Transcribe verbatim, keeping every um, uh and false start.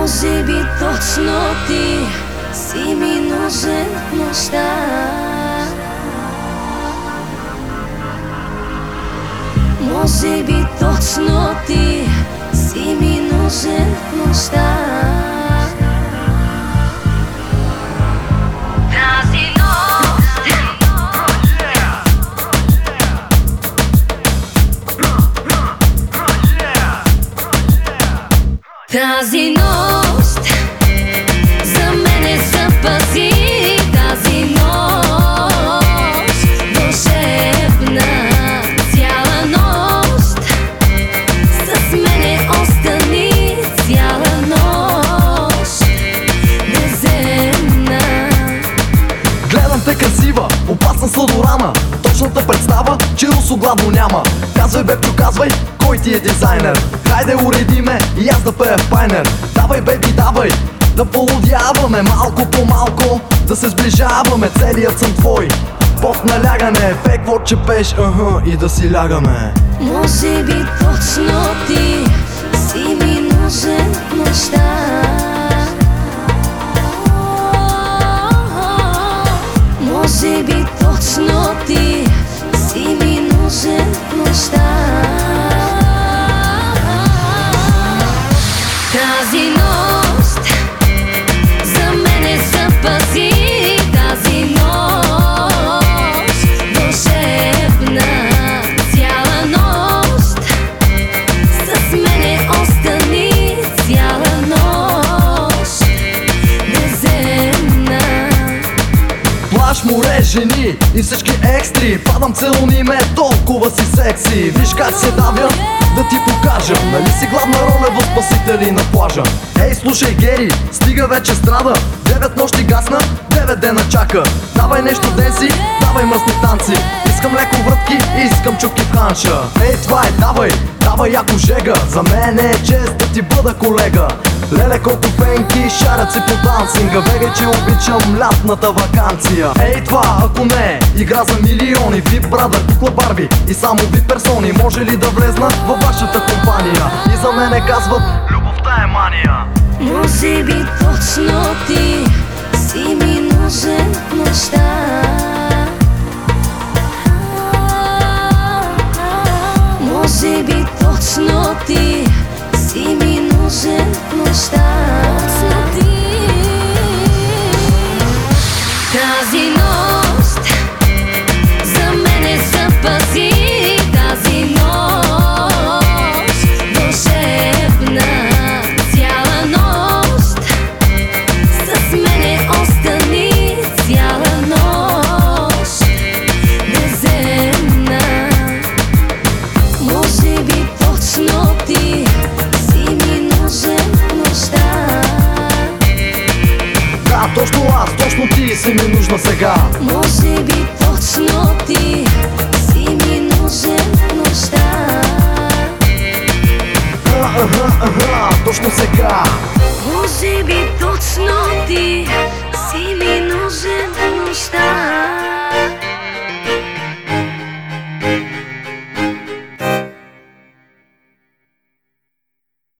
Може би точно ти си ми нужен в нощта. Може би точно ти си ми нужен в нощта. Тази нощ, тази нощ за мене запази. Тази нощ вълшебна, цяла нощ с мене остани. Цяла нощ неземна. Гледам те красива, опасна сладорана. Точната представа, че русогладно няма. Казвай бе, проказвай, кой ти е дизайнер? Хайде уреди ме и аз да пея в пайнер. Давай беби, давай, да полудяваме малко по малко, да се сближаваме, целият съм твой. Под налягане, пекво че пеш, ага, и да си лягаме. Може би точно ти си ми нужен в нощта. Може би точно ти си ми нужен в нощта. Тази нощ за мене запази. Тази нощ вълшебна, цяла нощ с мене остани. Цяла нощ неземна. Плаж, море, жени и всички екстри. Падам целуни ме, толкова си секси. Виж как се давя, да ти покажа. Нали си главна роля в Спасители на плажа? Ей, слушай, Гери, стига вече страда. Девет нощи гасна, девет дена чака. Давай нещо денси, давай мръсни танци. Искам леко врътки, искам чуки в ханша. Ей, това е, давай, давай яко жега. За мен е чест да ти бъда колега. Леле, колко фенки шарят си по дансинга. Бегай, че обичам лятната ваканция. Ей, това, ако не, игра за милиони. Вип брадър, кукла Барби и само вип персони. Може ли да влезна във вашата компания? И за мене казват, любовта е мания. Може би точно ти си ми нужен в нощта. Може би точно ти си ми нужен в нощта. Тази нощ за мене запази. Тази нощ вълшебна, цяла нощ с мене остани. Цяла нощ неземна. Може би точно ти си ми нужен в нощта. Да, точно аз, точно ти си ми нужна сега. Може би точно ти си ми нужен в нощта. Ага, ага, точно сега. Може би точно ти си ми нужен в нощта.